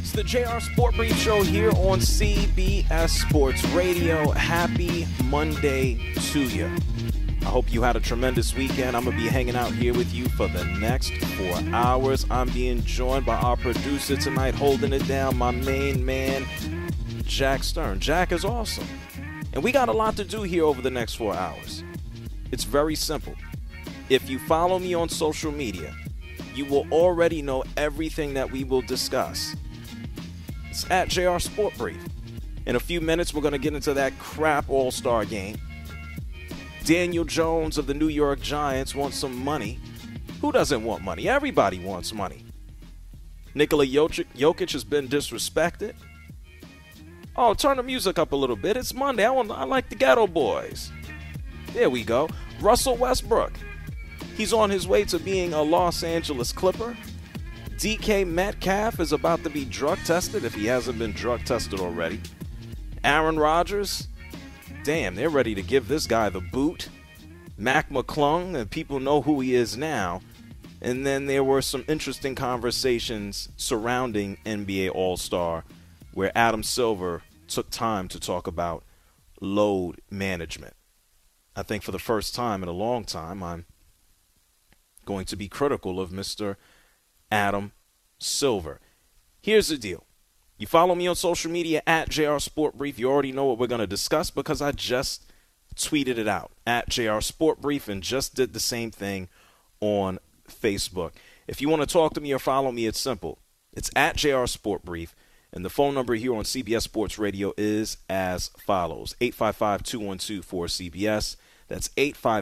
It's the JR Sport Brief Show here on CBS Sports Radio. Happy Monday to you. I hope you had a tremendous weekend. I'm going to be hanging out here with you for the next 4 hours. I'm being joined by our producer tonight, holding it down, my main man, Jack Stern. Jack is awesome. And we got a lot to do here over the next 4 hours. It's very simple. If you follow me on social media, you will already know everything that we will discuss. It's at JR Sport Brief. In a few minutes, we're going to get into that crap All-Star game. Daniel Jones of the New York Giants wants some money. Who doesn't want money? Everybody wants money. Nikola Jokic has been disrespected. Oh, turn the music up a little bit. It's Monday. I like the Ghetto Boys. There we go. Russell Westbrook. He's on his way to being a Los Angeles Clipper. DK Metcalf is about to be drug tested if he hasn't been drug tested already. Aaron Rodgers, damn, they're ready to give this guy the boot. Mac McClung, and people know who he is now. And then there were some interesting conversations surrounding NBA All-Star where Adam Silver took time to talk about load management. I think for the first time in a long time, I'm going to be critical of Mr. Adam Silver. Here's the deal. You follow me on social media at JR Sport Brief. You already know what we're going to discuss because I just tweeted it out at JR Sport Brief and just did the same thing on Facebook. If you want to talk to me or follow me, it's simple. It's at JR Sport Brief. And the phone number here on CBS Sports Radio is as follows. 855-212-4CBS. That's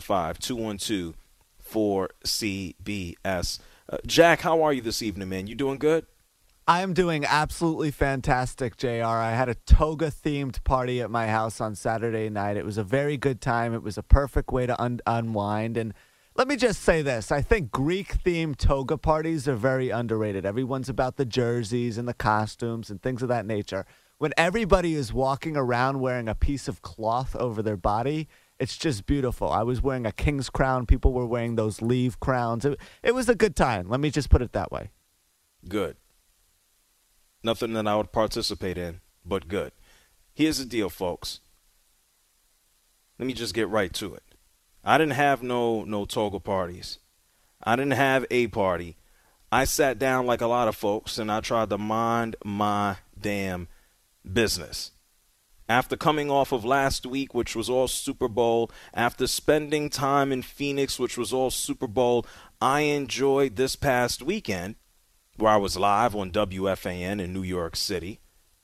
855-212-4CBS. Jack, how are you this evening, man? You doing good? I am doing absolutely fantastic, JR. I had a toga-themed party at my house on Saturday night. It was a very good time. It was a perfect way to unwind. And let me just say this. I think Greek-themed toga parties are very underrated. Everyone's about the jerseys and the costumes and things of that nature. When everybody is walking around wearing a piece of cloth over their body, it's just beautiful. I was wearing a king's crown. People were wearing those leaf crowns. It was a good time. Let me just put it that way. Good. Nothing that I would participate in, but good. Here's the deal, folks. Let me just get right to it. I didn't have no toga parties. I didn't have a party. I sat down like a lot of folks, and I tried to mind my damn business. After coming off of last week, which was all Super Bowl, after spending time in Phoenix, which was all Super Bowl, I enjoyed this past weekend, where I was live on WFAN in New York City.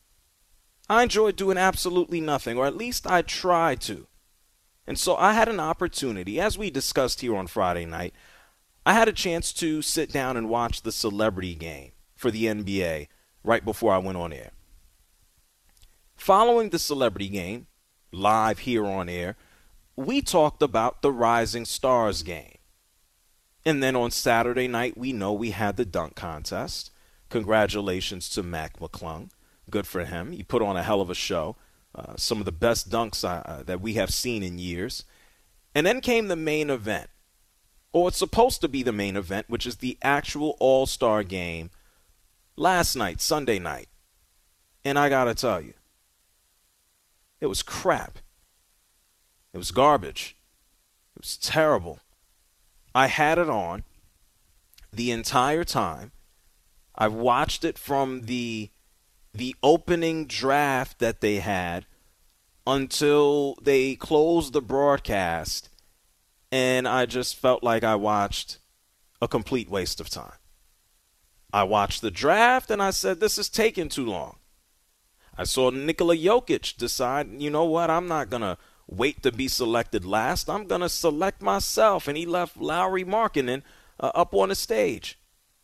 I enjoyed doing absolutely nothing, or at least I tried to. And so I had an opportunity, as we discussed here on Friday night, I had a chance to sit down and watch the celebrity game for the NBA right before I went on air. Following the celebrity game, live here on air, we talked about the Rising Stars game. And then on Saturday night, we know we had the dunk contest. Congratulations to Mac McClung. Good for him. He put on a hell of a show. Some of the best dunks that we have seen in years. And then came the main event. Or it's supposed to be the main event, which is the actual All-Star game last night, Sunday night. And I got to tell you, it was crap. It was garbage. It was terrible. I had it on the entire time. I watched it from the opening draft that they had until they closed the broadcast, and I just felt like I watched a complete waste of time. I watched the draft, and I said, this is taking too long. I saw Nikola Jokic decide, you know what, I'm not going to wait to be selected last. I'm going to select myself. And he left Lauri Markkanen up on the stage.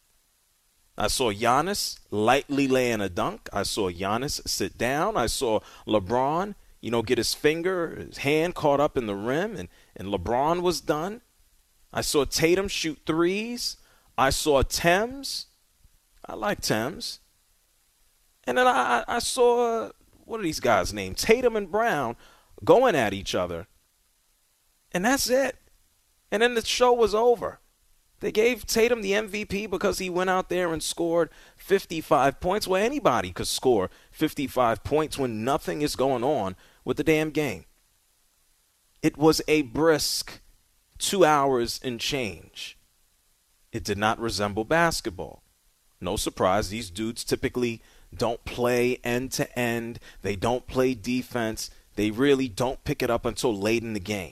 I saw Giannis lightly laying a dunk. I saw Giannis sit down. I saw LeBron, get his hand caught up in the rim, and LeBron was done. I saw Tatum shoot threes. I saw Thames. I like Thames. And then I saw, what are these guys named? Tatum and Brown going at each other. And that's it. And then the show was over. They gave Tatum the MVP because he went out there and scored 55 points. Well, anybody could score 55 points when nothing is going on with the damn game. It was a brisk 2 hours and change. It did not resemble basketball. No surprise, these dudes typically don't play end to end. They don't play defense. They really don't pick it up until late in the game.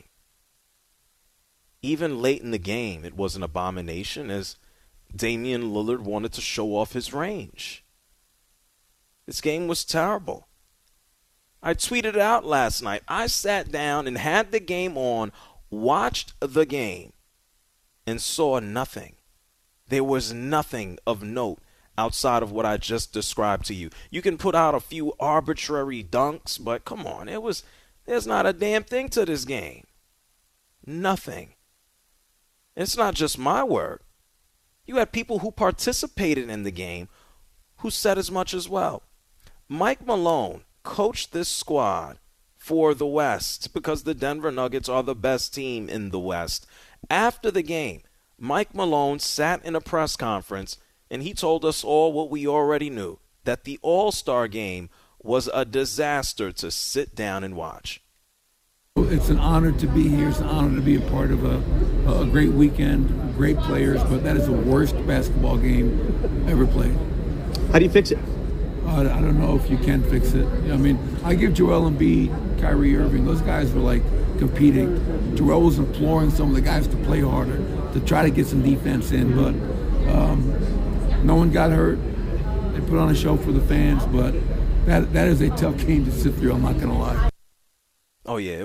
Even late in the game, it was an abomination as Damian Lillard wanted to show off his range. This game was terrible. I tweeted it out last night. I sat down and had the game on, watched the game, and saw nothing. There was nothing of note outside of what I just described to you. You can put out a few arbitrary dunks, but come on, there's not a damn thing to this game. Nothing. It's not just my word. You had people who participated in the game who said as much as well. Mike Malone coached this squad for the West because the Denver Nuggets are the best team in the West. After the game, Mike Malone sat in a press conference and he told us all what we already knew, that the All-Star game was a disaster to sit down and watch. It's an honor to be here. It's an honor to be a part of a great weekend, great players, but that is the worst basketball game ever played. How do you fix it? I don't know if you can fix it. I mean, I give Joel Embiid, Kyrie Irving, those guys were like competing. Joel was imploring some of the guys to play harder, to try to get some defense in, but no one got hurt. They put on a show for the fans, but that is a tough game to sit through, I'm not going to lie. Oh, yeah,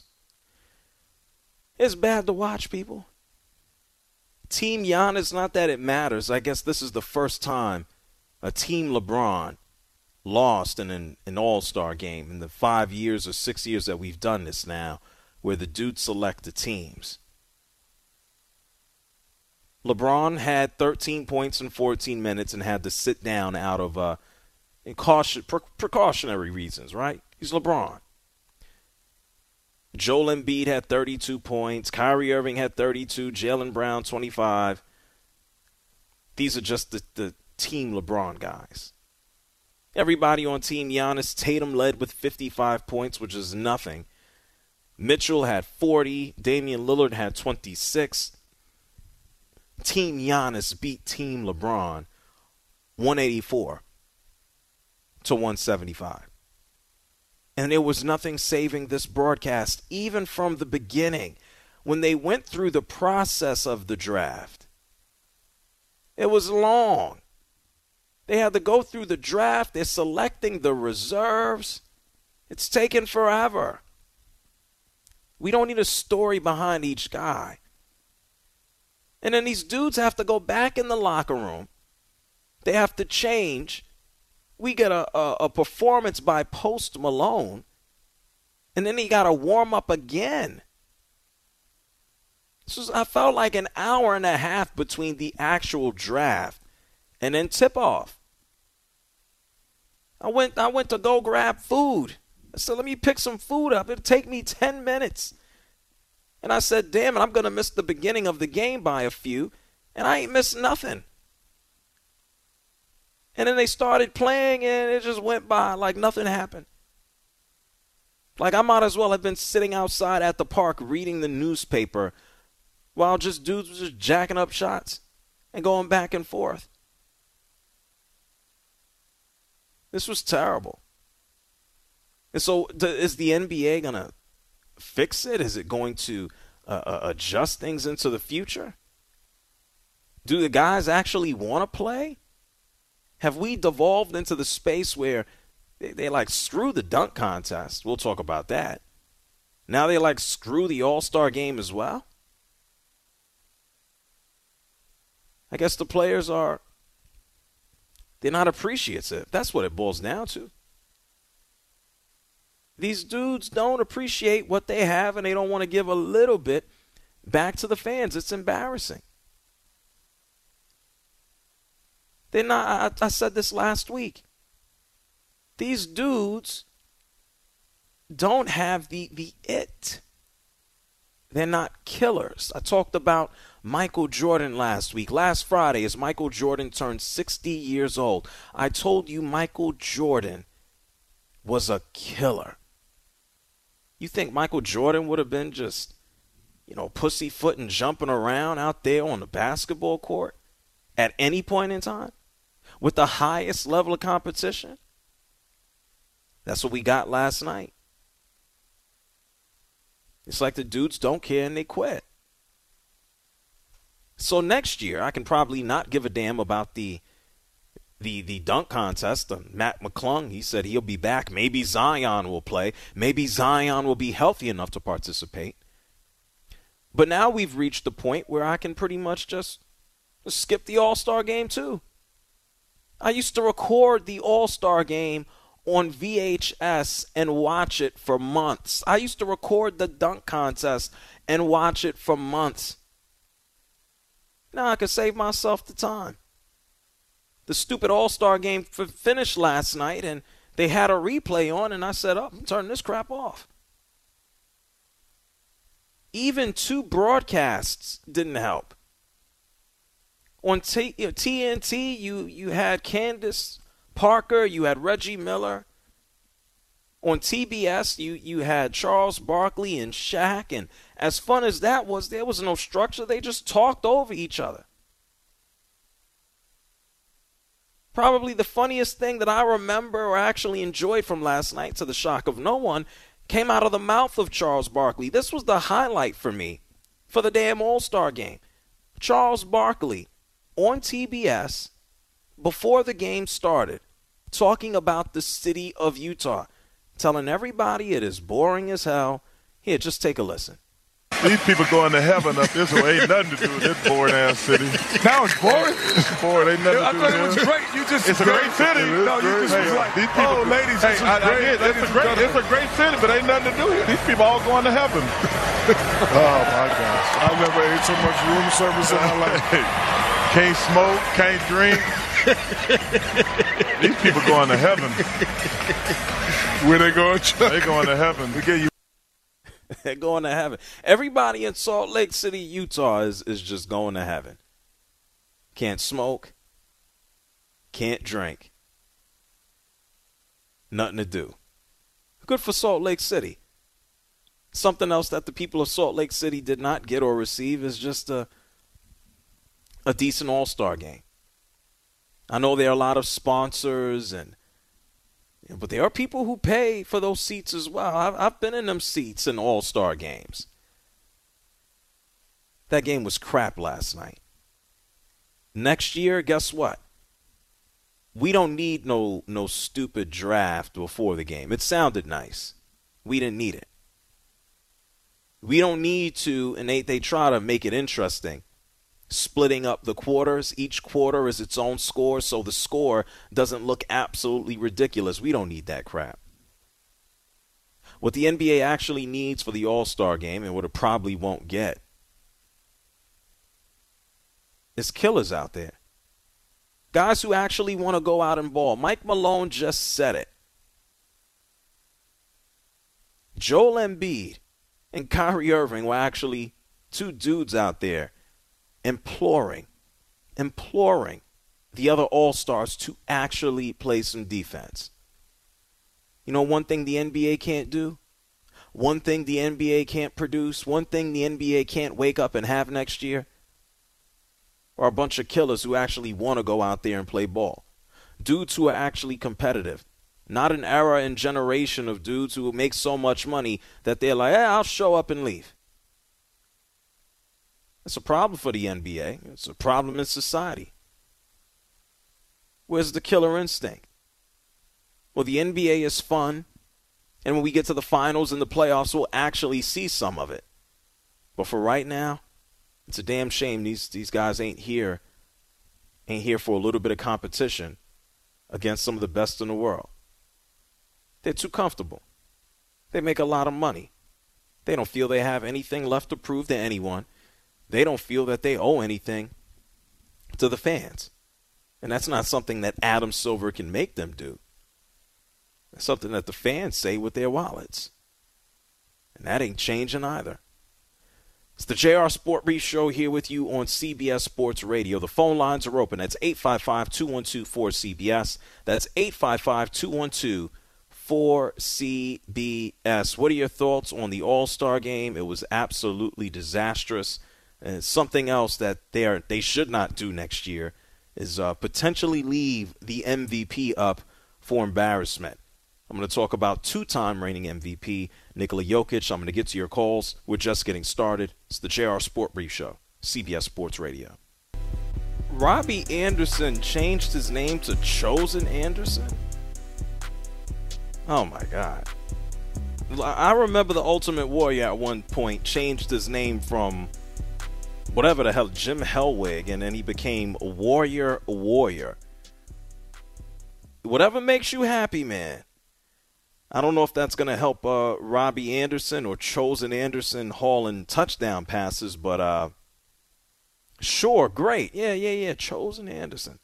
it's bad to watch, people. Team Giannis, not that it matters. I guess this is the first time a Team LeBron lost in an all-star game in the 5 years or 6 years that we've done this now, where the dudes select the teams. LeBron had 13 points in 14 minutes and had to sit down out of precautionary reasons, right? He's LeBron. Joel Embiid had 32 points. Kyrie Irving had 32. Jaylen Brown, 25. These are just the Team LeBron guys. Everybody on Team Giannis, Tatum led with 55 points, which is nothing. Mitchell had 40. Damian Lillard had 26. Team Giannis beat Team LeBron 184 to 175. And there was nothing saving this broadcast, even from the beginning, when they went through the process of the draft. It was long. They had to go through the draft. They're selecting the reserves. It's taken forever. We don't need a story behind each guy. And then these dudes have to go back in the locker room. They have to change. We get a performance by Post Malone, and then he got to warm up again. I felt like an hour and a half between the actual draft and then tip-off. I went to go grab food. I said, let me pick some food up. It'll take me 10 minutes. And I said, damn it, I'm going to miss the beginning of the game by a few, and I ain't missed nothing. And then they started playing, and it just went by like nothing happened. Like I might as well have been sitting outside at the park reading the newspaper while just dudes were just jacking up shots and going back and forth. This was terrible. And so is the NBA going to fix it? Is it going to adjust things into the future? Do the guys actually want to play? Have we devolved into the space where they like, screw the dunk contest? We'll talk about that. Now they like, screw the All-Star game as well? I guess the players they're not appreciative. That's what it boils down to. These dudes don't appreciate what they have, and they don't want to give a little bit back to the fans. It's embarrassing. They're not. I said this last week. These dudes don't have the it. They're not killers. I talked about Michael Jordan last week. Last Friday, as Michael Jordan turned 60 years old, I told you Michael Jordan was a killer. You think Michael Jordan would have been just, pussyfooting, jumping around out there on the basketball court at any point in time with the highest level of competition? That's what we got last night. It's like the dudes don't care and they quit. So next year, I can probably not give a damn about the dunk contest. Matt McClung, he said he'll be back. Maybe Zion will play. Maybe Zion will be healthy enough to participate. But now we've reached the point where I can pretty much just skip the All-Star game too. I used to record the All-Star game on VHS and watch it for months. I used to record the dunk contest and watch it for months. Now I can save myself the time. The stupid All-Star game finished last night, and they had a replay on, and I said, I'm turning this crap off. Even 2 broadcasts didn't help. On TNT, you had Candace Parker, you had Reggie Miller. On TBS, you had Charles Barkley and Shaq, and as fun as that was, there was no structure. They just talked over each other. Probably the funniest thing that I remember or actually enjoyed from last night, to the shock of no one, came out of the mouth of Charles Barkley. This was the highlight for me for the damn All-Star game. Charles Barkley on TBS before the game started, talking about the city of Utah, telling everybody it is boring as hell. Here, just take a listen. These people going to heaven up this way. Ain't nothing to do with this boring-ass city. Now it's boring? It's boring. Ain't nothing to do with I thought it was great. It's a great city. No, you just was like, these people, ladies, this is great. It's a great city, but ain't nothing to do here. These people all going to heaven. Oh, my gosh. I've never ate so much room service in my life. Can't smoke, can't drink. These people going to heaven. Where they going? They going to heaven. They're going to heaven. Everybody in Salt Lake City, Utah is just going to heaven. Can't smoke. Can't drink. Nothing to do. Good for Salt Lake City. Something else that the people of Salt Lake City did not get or receive is just a decent All-Star game. I know there are a lot of sponsors, but there are people who pay for those seats as well. I've been in them seats in All-Star games. That game was crap last night. Next year, guess what? We don't need no stupid draft before the game. It sounded nice. We didn't need it. We don't need to, and they try to make it interesting, splitting up the quarters. Each quarter is its own score, so the score doesn't look absolutely ridiculous. We don't need that crap. What the NBA actually needs for the All-Star game, and what it probably won't get, is killers out there. Guys who actually want to go out and ball. Mike Malone just said it. Joel Embiid and Kyrie Irving were actually 2 dudes out there imploring the other All-Stars to actually play some defense. You know one thing the NBA can't do? One thing the NBA can't produce? One thing the NBA can't wake up and have next year? Are a bunch of killers who actually want to go out there and play ball. Dudes who are actually competitive. Not an era and generation of dudes who make so much money that they're like, I'll show up and leave. It's a problem for the NBA. It's a problem in society. Where's the killer instinct? Well, the NBA is fun, and when we get to the finals and the playoffs, we'll actually see some of it. But for right now, it's a damn shame these guys ain't here for a little bit of competition against some of the best in the world. They're too comfortable. They make a lot of money. They don't feel they have anything left to prove to anyone. They don't feel that they owe anything to the fans. And that's not something that Adam Silver can make them do. It's something that the fans say with their wallets. And that ain't changing either. It's the JR Sport Brief Show here with you on CBS Sports Radio. The phone lines are open. That's 855-212-4CBS. That's 855-212-4CBS. What are your thoughts on the All-Star game? It was absolutely disastrous. And something else that they should not do next year is potentially leave the MVP up for embarrassment. I'm going to talk about two-time reigning MVP Nikola Jokic. I'm going to get to your calls. We're just getting started. It's the JR Sport Brief Show, CBS Sports Radio. Robbie Anderson changed his name to Chosen Anderson? Oh, my God. I remember the Ultimate Warrior at one point changed his name from whatever the hell, Jim Hellwig, and then he became Warrior. Whatever makes you happy, man. I don't know if that's going to help Robbie Anderson or Chosen Anderson hauling touchdown passes, but sure, great. Yeah, Chosen Anderson.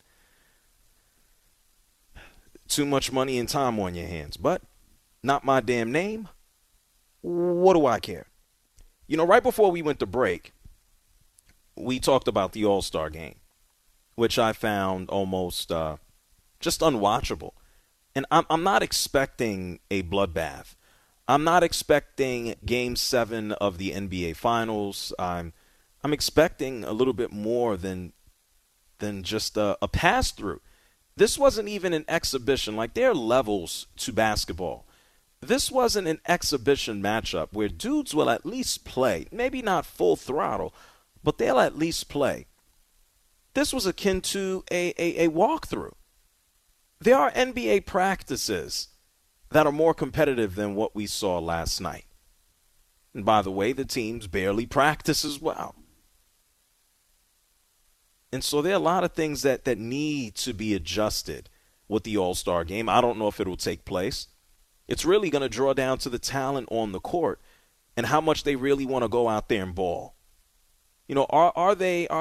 Too much money and time on your hands, but not my damn name. What do I care? You know, right before we went to break, we talked about the All-Star game, which I found almost just unwatchable. And I'm not expecting a bloodbath. I'm not expecting Game 7 of the NBA Finals. I'm expecting a little bit more than just a pass-through. This wasn't even an exhibition. Like, there are levels to basketball. This wasn't an exhibition matchup where dudes will at least play. Maybe not full throttle, but they'll at least play. This was akin to a walkthrough. There are NBA practices that are more competitive than what we saw last night. And by the way, the teams barely practice as well. And so there are a lot of things that need to be adjusted with the All-Star game. I don't know if it will take place. It's really going to draw down to the talent on the court and how much they really want to go out there and ball. You know, do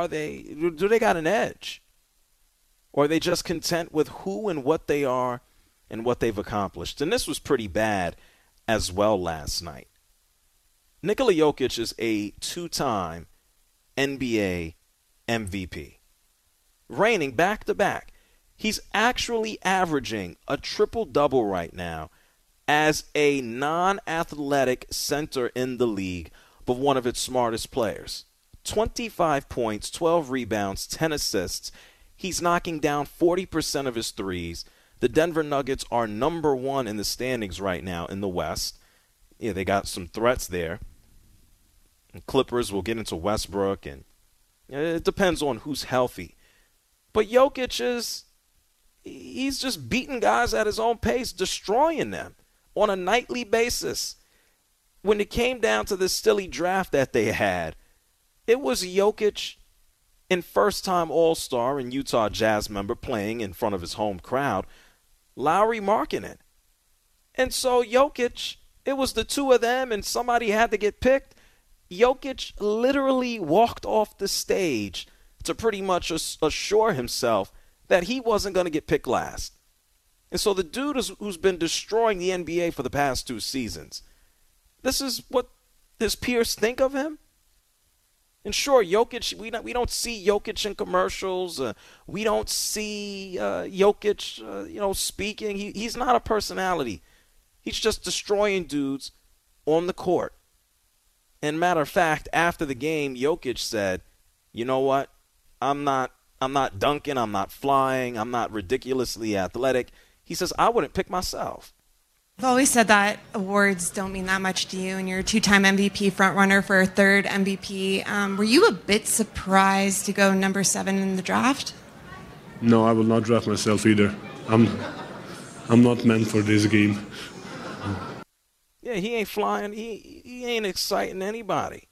they got an edge? Or are they just content with who and what they are and what they've accomplished? And this was pretty bad as well last night. Nikola Jokic is a two-time NBA MVP, reigning back-to-back. He's actually averaging a triple-double right now as a non-athletic center in the league, but one of its smartest players. 25 points, 12 rebounds, 10 assists. He's knocking down 40% of his threes. The Denver Nuggets are number one in the standings right now in the West. Yeah, they got some threats there. And Clippers will get into Westbrook, and it depends on who's healthy. But Jokic he's just beating guys at his own pace, destroying them on a nightly basis. When it came down to this silly draft that they had, it was Jokic in first-time All-Star and Utah Jazz member playing in front of his home crowd, Lauri Markkanen. And so Jokic, it was the two of them and somebody had to get picked. Jokic literally walked off the stage to pretty much assure himself that he wasn't going to get picked last. And so the dude who's been destroying the NBA for the past two seasons, this is what his peers think of him? And sure, Jokic, we don't see Jokic in commercials. We don't see Jokic, speaking. He's not a personality. He's just destroying dudes on the court. And matter of fact, after the game, Jokic said, "You know what? I'm not dunking. I'm not flying. I'm not ridiculously athletic." He says, "I wouldn't pick myself." I've always said that awards don't mean that much to you, and you're a two-time MVP frontrunner for a third MVP. Were you a bit surprised to go number 7 in the draft? No, I will not draft myself either. I'm not meant for this game. Yeah, he ain't flying. He ain't exciting anybody.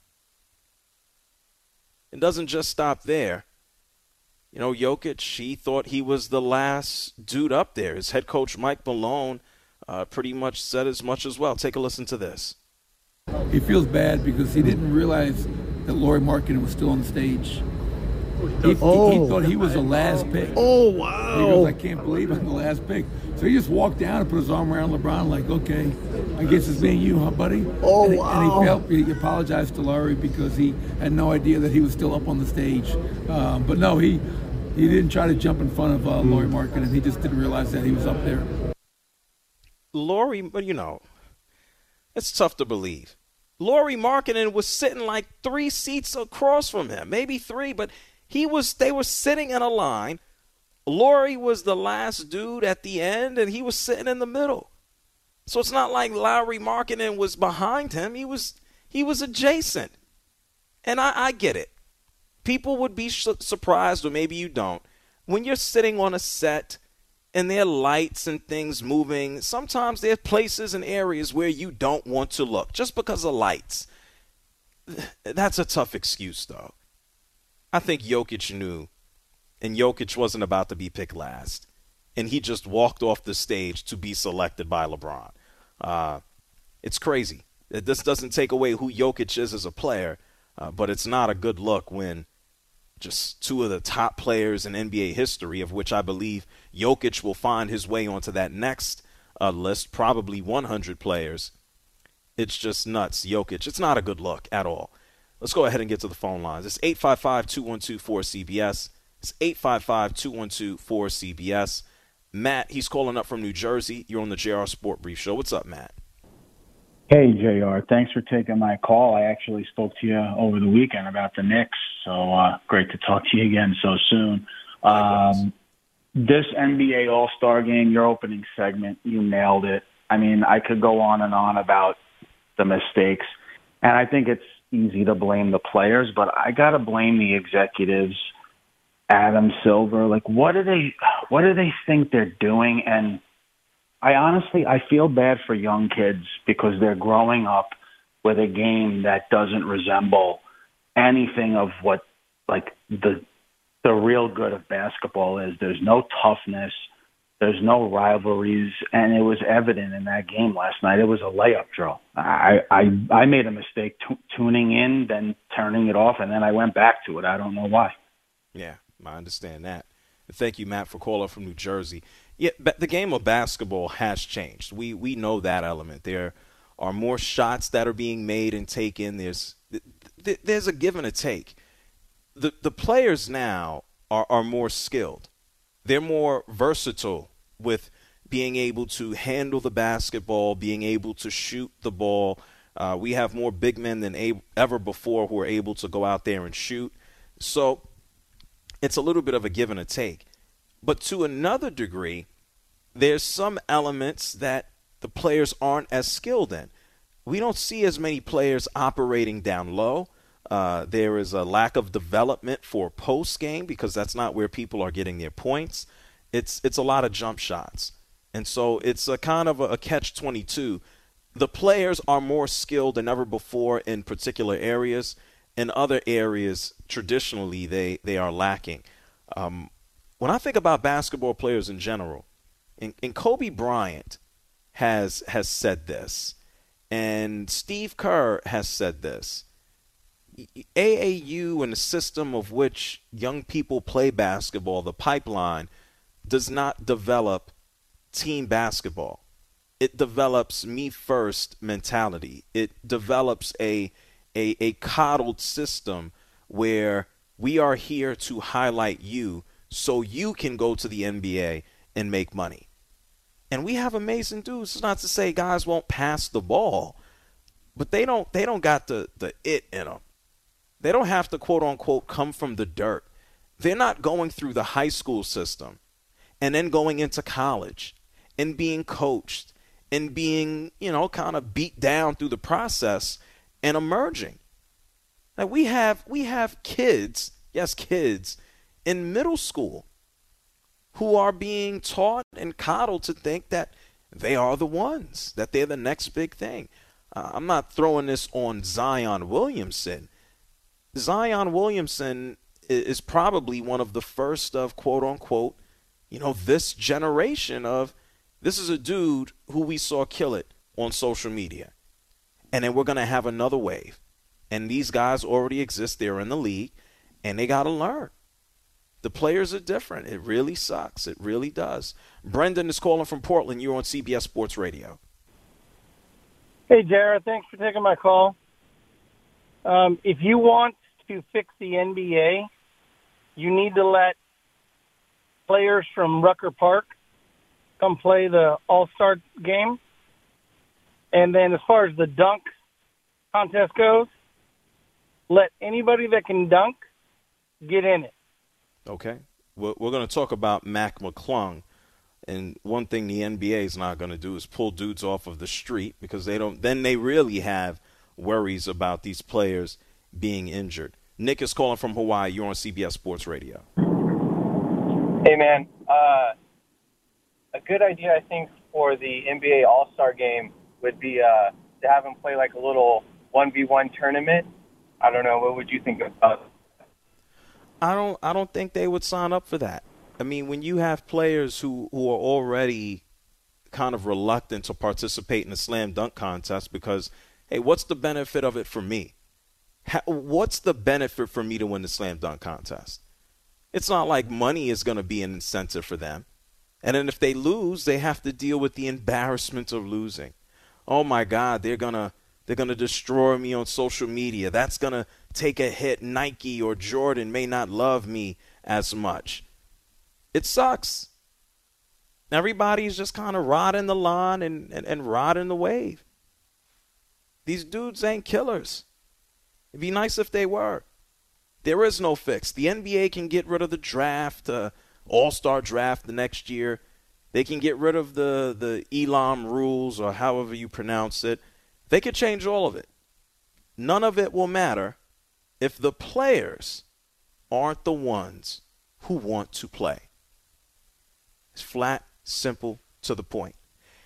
It doesn't just stop there. You know, Jokic, he thought he was the last dude up there. His head coach, Mike Malone, pretty much said as much as well. Take a listen to this. He feels bad because he didn't realize that Lauri Markkanen was still on the stage. He thought he was the last pick. Oh, wow. He goes, "I can't believe I'm the last pick." So So he just walked down and put his arm around LeBron like, okay, I guess it's me and you, huh, buddy? Oh, and he apologized to Laurie because he had no idea that he was still up on the stage. But no, he didn't try to jump in front of Laurie Markkinen. He just didn't realize that he was up there. Laurie, but it's tough to believe. Laurie Markkinen was sitting like 3 seats across from him, maybe 3, but they were sitting in a line. Laurie was the last dude at the end, and he was sitting in the middle. So it's not like Laurie Markkinen was behind him. He was adjacent. And I get it. People would be surprised, or maybe you don't. When you're sitting on a set and there are lights and things moving, sometimes there are places and areas where you don't want to look just because of lights. That's a tough excuse, though. I think Jokic knew. And Jokic wasn't about to be picked last. And he just walked off the stage to be selected by LeBron. It's crazy. This doesn't take away who Jokic is as a player, but it's not a good look when just 2 of the top players in NBA history, of which I believe Jokic will find his way onto that next list, probably 100 players. It's just nuts. Jokic, it's not a good look at all. Let's go ahead and get to the phone lines. It's 855-212-4CBS. It's 855-212-4CBS. Matt, he's calling up from New Jersey. You're on the JR Sport Brief Show. What's up, Matt? Hey, JR. Thanks for taking my call. I actually spoke to you over the weekend about the Knicks, so great to talk to you again so soon. This NBA All-Star Game, your opening segment, you nailed it. I mean, I could go on and on about the mistakes, and I think it's easy to blame the players, but I got to blame the executives. Adam Silver, like what do they think they're doing? And I feel bad for young kids because they're growing up with a game that doesn't resemble anything of what like the real good of basketball is. There's no toughness, there's no rivalries, and it was evident in that game last night. It was a layup drill. I made a mistake tuning in, then turning it off, and then I went back to it. I don't know why. Yeah. I understand that. Thank you, Matt, for calling from New Jersey. Yeah, the game of basketball has changed. We know that element. There are more shots that are being made and taken. There's a give and a take. The players now are more skilled. They're more versatile with being able to handle the basketball, being able to shoot the ball. We have more big men than ever before who are able to go out there and shoot. So it's a little bit of a give and a take. But to another degree, there's some elements that the players aren't as skilled in. We don't see as many players operating down low. There is a lack of development for post game because that's not where people are getting their points. It's a lot of jump shots. And so it's a kind of a catch-22. The players are more skilled than ever before in particular areas. In other areas, traditionally, they are lacking. When I think about basketball players in general, and Kobe Bryant has said this, and Steve Kerr has said this, AAU and the system of which young people play basketball, the pipeline, does not develop team basketball. It develops me-first mentality. It develops a coddled system where we are here to highlight you so you can go to the NBA and make money. And we have amazing dudes. It's not to say guys won't pass the ball, but they don't got the it in them. They don't have to, quote unquote, come from the dirt. They're not going through the high school system and then going into college and being coached and being, kind of beat down through the process and emerging. Now we have kids, kids in middle school who are being taught and coddled to think that they are the ones, that they're the next big thing. I'm not throwing this on Zion Williamson. Zion Williamson is probably one of the first of, quote unquote, this generation of, this is a dude who we saw kill it on social media. And then we're going to have another wave. And these guys already exist. They're in the league, and they got to learn. The players are different. It really sucks. It really does. Brendan is calling from Portland. You're on CBS Sports Radio. Hey, Jared. Thanks for taking my call. If you want to fix the NBA, you need to let players from Rucker Park come play the All-Star game. And then as far as the dunk contest goes, let anybody that can dunk get in it. Okay. We're going to talk about Mac McClung. And one thing the NBA is not going to do is pull dudes off of the street, because then they really have worries about these players being injured. Nick is calling from Hawaii. You're on CBS Sports Radio. Hey, man. A good idea, I think, for the NBA All-Star game would be to have them play like a little 1v1 tournament. I don't know. What would you think about it? I don't think they would sign up for that. I mean, when you have players who are already kind of reluctant to participate in the slam dunk contest because, hey, what's the benefit of it for me? What's the benefit for me to win the slam dunk contest? It's not like money is going to be an incentive for them. And then if they lose, they have to deal with the embarrassment of losing. Oh, my God, they're gonna destroy me on social media. That's going to take a hit. Nike or Jordan may not love me as much. It sucks. Everybody's just kind of riding the line and riding the wave. These dudes ain't killers. It'd be nice if they were. There is no fix. The NBA can get rid of the draft, all-star draft the next year. They can get rid of the Elam rules, or however you pronounce it. They could change all of it. None of it will matter if the players aren't the ones who want to play. It's flat, simple, to the point.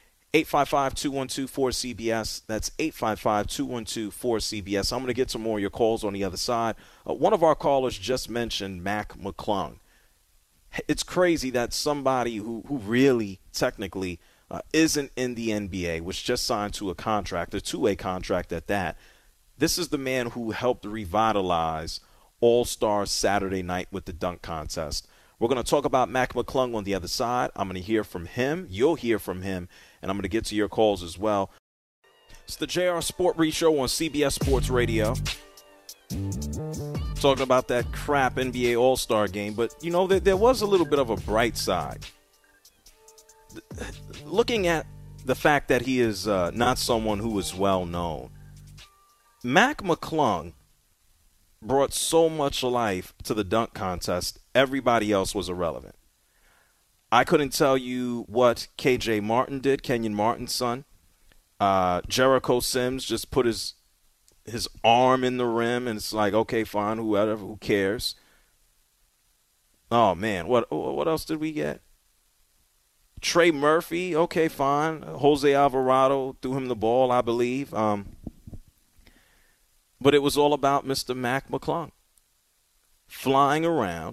855-212-4CBS. That's 855-212-4CBS. I'm going to get some more of your calls on the other side. One of our callers just mentioned Mac McClung. It's crazy that somebody who really technically isn't in the NBA, was just signed to a contract, a two-way contract at that. This is the man who helped revitalize All-Star Saturday night with the dunk contest. We're going to talk about Mac McClung on the other side. I'm going to hear from him. You'll hear from him. And I'm going to get to your calls as well. It's the JR Sport Re-Show on CBS Sports Radio. Talking about that crap NBA All-Star game. But, you know, there was a little bit of a bright side. Looking at the fact that he is not someone who is well known, Mac McClung brought so much life to the dunk contest, everybody else was irrelevant. I couldn't tell you what KJ Martin did, Kenyon Martin's son. Jericho Sims just put his arm in the rim, and it's like, okay, fine, who cares? Oh, man, what else did we get? Trey Murphy, okay, fine. Jose Alvarado threw him the ball, I believe. But it was all about Mr. Mac McClung. Flying around,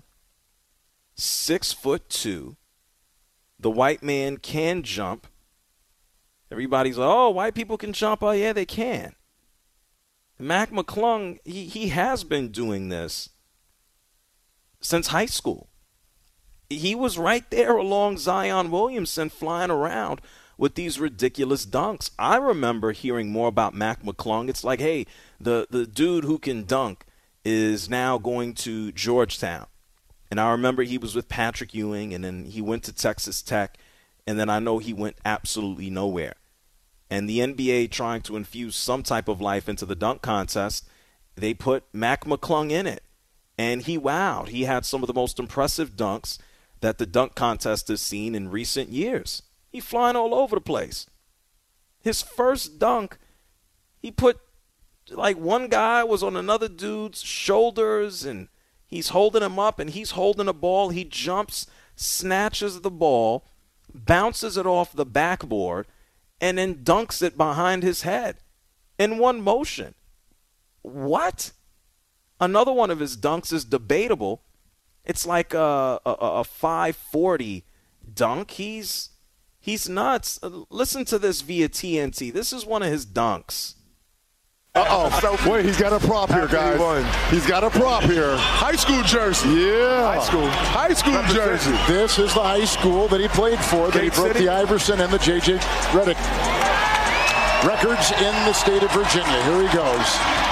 6'2". The white man can jump. Everybody's like, oh, white people can jump. Oh, yeah, they can. Mac McClung, he has been doing this since high school. He was right there along Zion Williamson flying around with these ridiculous dunks. I remember hearing more about Mac McClung. It's like, hey, the dude who can dunk is now going to Georgetown. And I remember he was with Patrick Ewing, and then he went to Texas Tech, and then I know he went absolutely nowhere. And the NBA, trying to infuse some type of life into the dunk contest, they put Mac McClung in it. And he wowed. He had some of the most impressive dunks that the dunk contest has seen in recent years. He's flying all over the place. His first dunk, he put, like, one guy was on another dude's shoulders, and he's holding him up, and he's holding a ball. He jumps, snatches the ball, bounces it off the backboard, and then dunks it behind his head in one motion. What? Another one of his dunks is debatable. It's like a 540 dunk. He's nuts. Listen to this via TNT. This is one of his dunks. Uh-oh. Wait, he's got a prop here, guys. He's got a prop here. High school jersey. Yeah. High school jersey. This is the high school that he played for. That he broke the Iverson and the J.J. Redick records in the state of Virginia. Here he goes.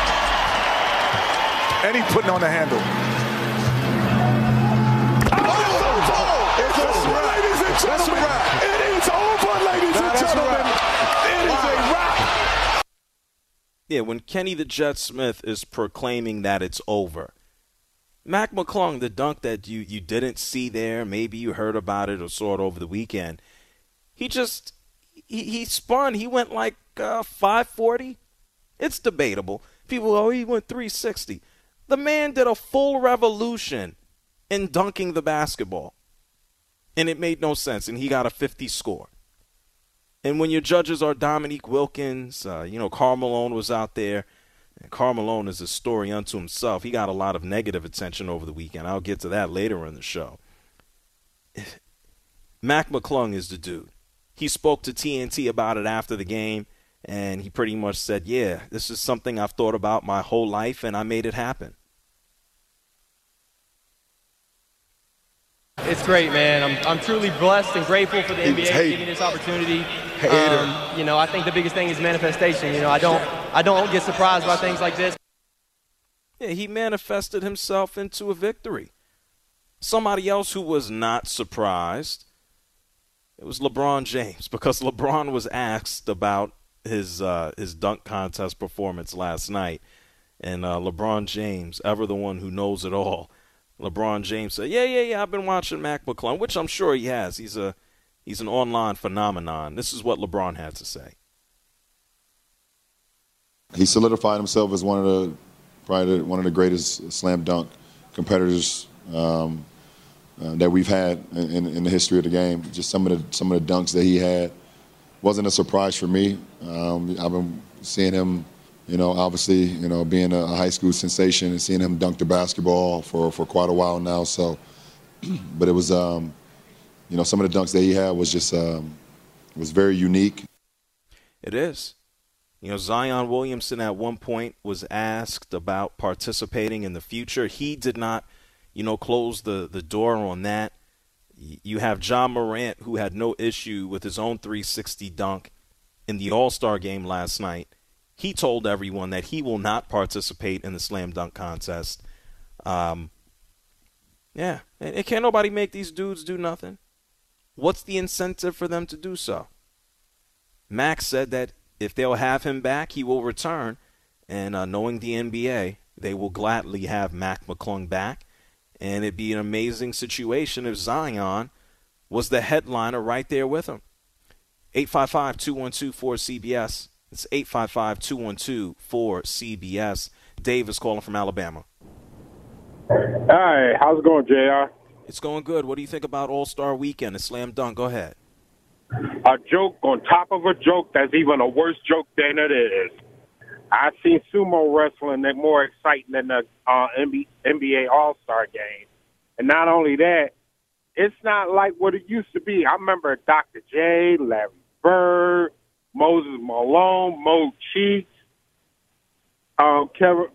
And he's putting on the handle. That's a wrap. It is over, ladies and gentlemen. It is a wrap. Yeah, when Kenny the Jet Smith is proclaiming that it's over. Mac McClung, the dunk that you didn't see there, maybe you heard about it or saw it over the weekend, he spun. He went like 540. It's debatable. People, he went 360. The man did a full revolution in dunking the basketball. And it made no sense, and he got a 50 score. And when your judges are Dominique Wilkins, Karl Malone was out there. And Karl Malone is a story unto himself. He got a lot of negative attention over the weekend. I'll get to that later in the show. Mac McClung is the dude. He spoke to TNT about it after the game, and he pretty much said, yeah, this is something I've thought about my whole life, and I made it happen. It's great, man. I'm truly blessed and grateful for the NBA giving me this opportunity. I think the biggest thing is manifestation. I don't get surprised by things like this. Yeah, he manifested himself into a victory. Somebody else who was not surprised, it was LeBron James, because LeBron was asked about his dunk contest performance last night, and LeBron James, ever the one who knows it all, LeBron James said, yeah, I've been watching Mac McClung, which I'm sure he has. He's an online phenomenon. This is what LeBron had to say. He solidified himself as one of the greatest slam dunk competitors that we've had in the history of the game. Just some of the dunks that he had wasn't a surprise for me. I've been seeing him, obviously, being a high school sensation and seeing him dunk the basketball for quite a while now. So, but it was, some of the dunks that he had was just was very unique. It is. Zion Williamson at one point was asked about participating in the future. He did not, close the door on that. You have John Morant, who had no issue with his own 360 dunk in the All-Star game last night. He told everyone that he will not participate in the slam dunk contest. And can't nobody make these dudes do nothing. What's the incentive for them to do so? Max said that if they'll have him back, he will return. And knowing the NBA, they will gladly have Mac McClung back. And it'd be an amazing situation if Zion was the headliner right there with him. 855-212-4CBS. It's 855-212-4CBS. Dave is calling from Alabama. Hi, how's it going, JR? It's going good. What do you think about All-Star Weekend? A slam dunk. Go ahead. A joke on top of a joke that's even a worse joke than it is. I've seen sumo wrestling that's more exciting than the NBA All-Star game. And not only that, it's not like what it used to be. I remember Dr. J, Larry Bird, Moses Malone, Mo Cheeks, Kevin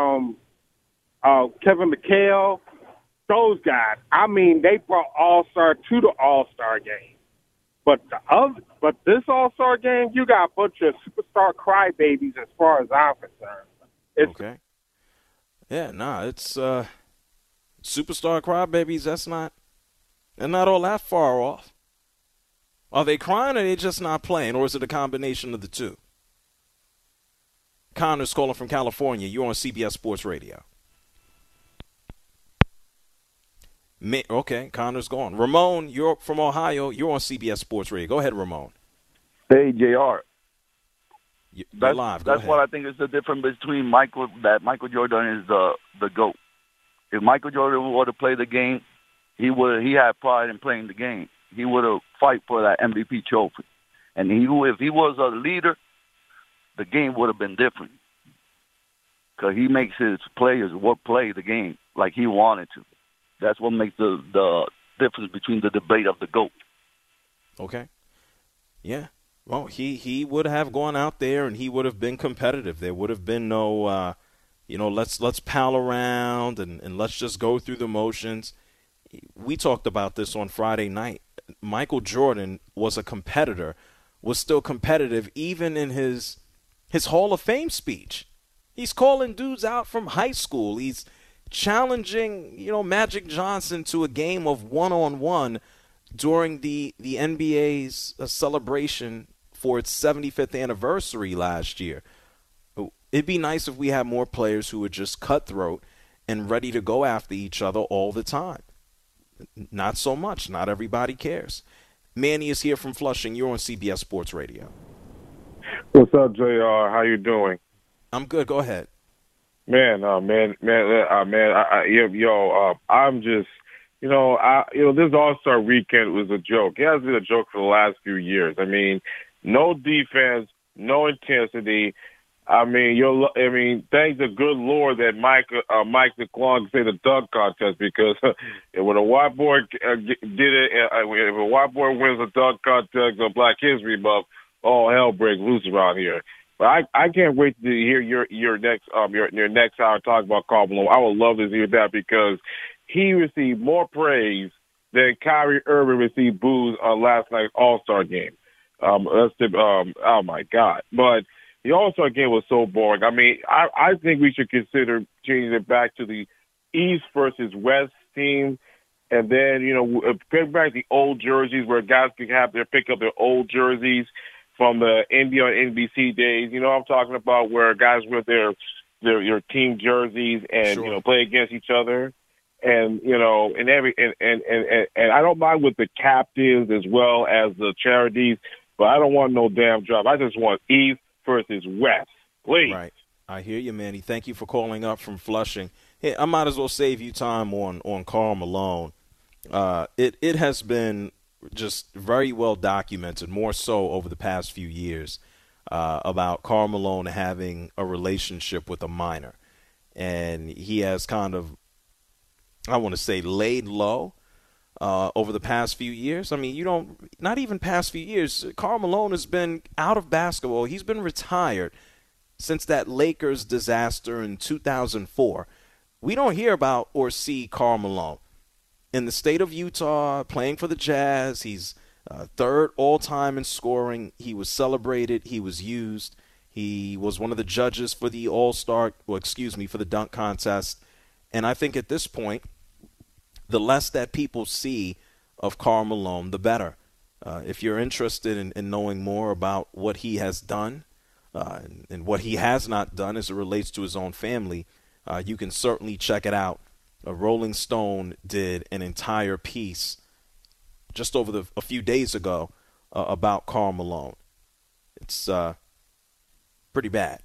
McHale, those guys. I mean, they brought All-Star to the All-Star game. But this All-Star game, you got a bunch of superstar crybabies as far as I'm concerned. Okay. Yeah, it's superstar crybabies. They're not all that far off. Are they crying or are they just not playing, or is it a combination of the two? Connor's calling from California. You're on CBS Sports Radio. Okay, Connor's gone. Ramon, you're from Ohio. You're on CBS Sports Radio. Go ahead, Ramon. Hey, JR. You're live. Go that's ahead. what I think is the difference between Michael Jordan is the GOAT. If Michael Jordan would have played the game, he had pride in playing the game. He would have fight for that MVP trophy. And if he was a leader, the game would have been different. Because he makes his players play the game like he wanted to. That's what makes the difference between the debate of the GOAT. Okay. Yeah. Well, he would have gone out there and he would have been competitive. There would have been no, let's pal around and let's just go through the motions. We talked about this on Friday night. Michael Jordan was a competitor, was still competitive even in his Hall of Fame speech. He's calling dudes out from high school. He's challenging, Magic Johnson to a game of one-on-one during the NBA's celebration for its 75th anniversary last year. It'd be nice if we had more players who were just cutthroat and ready to go after each other all the time. Not so much. Not everybody cares. Manny is here from Flushing. You're on CBS Sports Radio. What's up, JR? How you doing? I'm good. Go ahead. I'm just, this All-Star weekend was a joke. It has been a joke for the last few years. I mean, no defense, no intensity. Thank the good Lord that Mike McClung say the dunk contest, because when a white boy did it, if a white boy wins a dunk contest on Black History Month, all hell breaks loose around here. But I can't wait to hear your next hour talk about Karl Malone. I would love to hear that, because he received more praise than Kyrie Irving received boos on last night's All-Star game. Oh my God! But the All-Star game was so boring. I think we should consider changing it back to the East versus West team, and then bring back the old jerseys where guys can pick up their old jerseys from the NBA and NBC days. I'm talking about where guys wear their team jerseys and Sure. Play against each other, and and I don't mind with the captains as well as the charities, but I don't want no damn job. I just want East versus West, please. Right. I hear you, Manny. Thank you for calling up from Flushing. Hey, I might as well save you time on Karl Malone. It has been just very well documented, more so over the past few years, about Karl Malone having a relationship with a minor. And he has kind of, I want to say, laid low over the past few years. Not even past few years. Karl Malone has been out of basketball. He's been retired since that Lakers disaster in 2004. We don't hear about or see Karl Malone. In the state of Utah, playing for the Jazz, he's third all-time in scoring. He was celebrated. He was used. He was one of the judges for the for the dunk contest. And I think at this point, the less that people see of Karl Malone, the better. If you're interested in knowing more about what he has done and what he has not done as it relates to his own family, you can certainly check it out. Rolling Stone did an entire piece just over a few days ago about Karl Malone. It's pretty bad.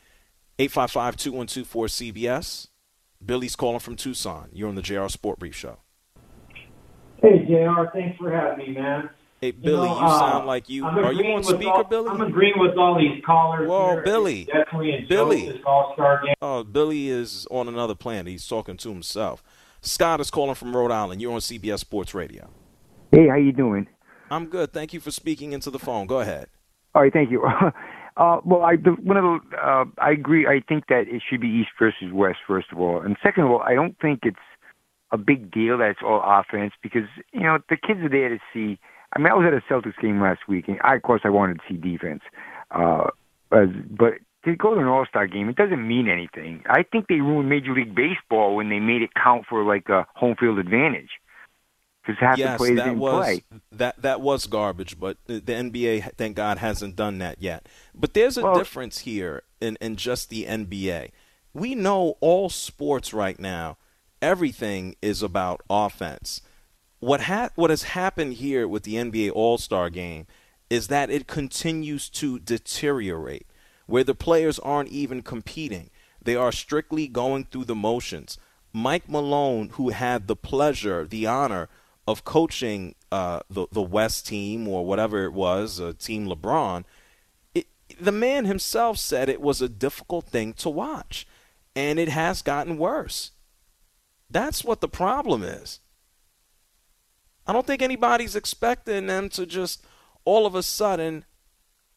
855-212-4CBS. Billy's calling from Tucson. You're on the JR Sport Brief Show. Hey, JR, thanks for having me, man. Hey, Billy, you sound like you. Are you on speaker, Billy? I'm agreeing with all these callers. Whoa, here. Billy. Definitely enjoyed Billy. this All-Star game. Oh, Billy is on another planet. He's talking to himself. Scott is calling from Rhode Island. You're on CBS Sports Radio. Hey, how you doing? I'm good. Thank you for speaking into the phone. Go ahead. All right, thank you. I agree. I think that it should be East versus West, first of all. And second of all, I don't think it's a big deal that it's all offense, because, the kids are there to see. I was at a Celtics game last week, and of course I wanted to see defense. But to go to an All-Star game, it doesn't mean anything. I think they ruined Major League Baseball when they made it count for like a home field advantage, because half the players didn't play. That was garbage, but the NBA, thank God, hasn't done that yet. But there's a difference here in just the NBA. We know all sports right now, everything is about offense. What has happened here with the NBA All-Star Game is that it continues to deteriorate, where the players aren't even competing. They are strictly going through the motions. Mike Malone, who had the pleasure, the honor of coaching the West team, or whatever it was, Team LeBron, the man himself said it was a difficult thing to watch, and it has gotten worse. That's what the problem is. I don't think anybody's expecting them to just all of a sudden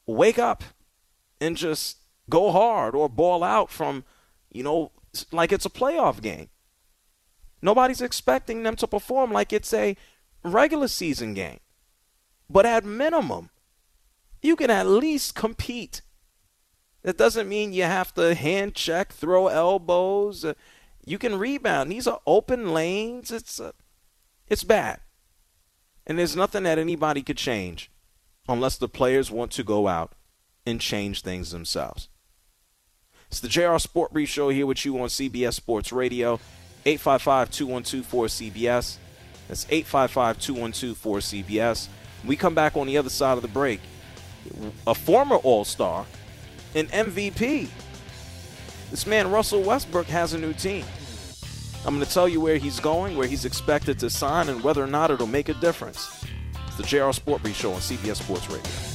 wake up and just go hard or ball out from, like it's a playoff game. Nobody's expecting them to perform like it's a regular season game. But at minimum, you can at least compete. That doesn't mean you have to hand check, throw elbows. You can rebound. These are open lanes. It's bad. And there's nothing that anybody could change unless the players want to go out and change things themselves. It's the JR Sport Brief Show here with you on CBS Sports Radio. 855-212-4CBS. That's 855-212-4CBS. We come back on the other side of the break. A former All-Star, an MVP. This man, Russell Westbrook, has a new team. I'm going to tell you where he's going, where he's expected to sign, and whether or not it'll make a difference. It's the JR Sport Brief Show on CBS Sports Radio.